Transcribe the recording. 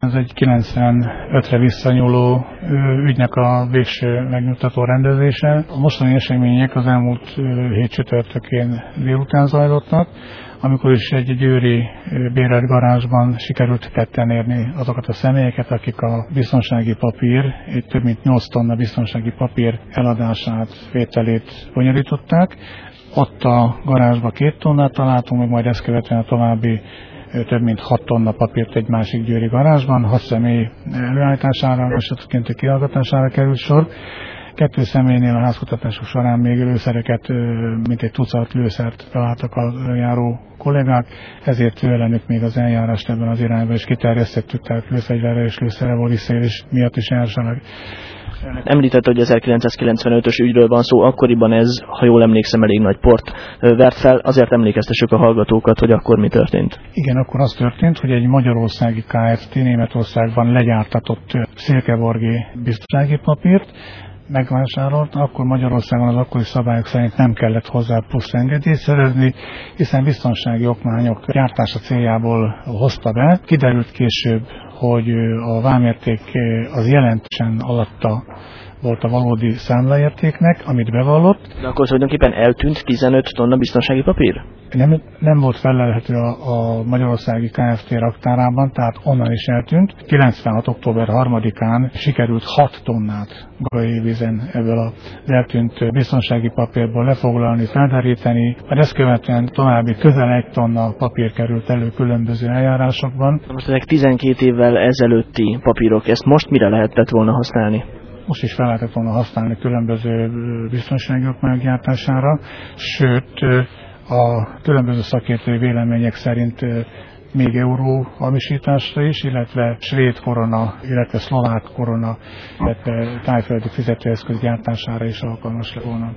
Ez egy 95-re visszanyúló ügynek a végső megnyugtató rendezése. A mostani események az elmúlt hét csütörtökén délután zajlottak, amikor is egy győri bérelt garázsban sikerült tetten érni azokat a személyeket, akik a biztonsági papír, egy több mint 8 tonna biztonsági papír eladását, vételét bonyolították. Ott a garázsba 2 tonnát találtunk, majd ezt követően a további több mint 6 tonna papírt egy másik győri garázsban, 6 személy előállítására, esetként kihallgatására került sor. 2 személynél a házkutatások során még lőszereket, mint egy tucat lőszert találtak a járó kollégák, ezért ellenük még az eljárást ebben az irányban is kiterjesztettük, tehát lőfegyverre és lőszerrel visszaélés miatt is elsának. Említett, hogy 1995-ös ügyről van szó, akkoriban ez, ha jól emlékszem, elég nagy port vert fel, azért emlékeztessük a hallgatókat, hogy akkor mi történt. Igen, akkor az történt, hogy egy magyarországi Kft. Németországban legyártatott szilkeborgi biztonsági papírt megvásárolt, akkor Magyarországon az akkori szabályok szerint nem kellett hozzá plusz engedélyt szerezni, hiszen biztonsági okmányok gyártása céljából hozta be. Kiderült később, hogy a vámérték az jelentősen alatta volt a valódi számlaértéknek, amit bevallott. De akkor tulajdonképpen eltűnt 15 tonna biztonsági papír? Nem volt felelhető a magyarországi Kft. Raktárában, tehát onnan is eltűnt. 96. október 3-án sikerült 6 tonnát Gagai vízen ebből az eltűnt biztonsági papírból lefoglalni, felderíteni, mert ezt követően további közel 1 tonna papír került elő különböző eljárásokban. Most ezek 12 évvel ezelőtti papírok, ezt most mire lehetett volna használni? Most is fel lehetett volna használni különböző biztonsági okmányok gyártására, sőt a különböző szakértői vélemények szerint még euró hamisításra is, illetve svéd korona, illetve szlovák korona, illetve tájföldi fizetőeszköz gyártására is alkalmas lett volna.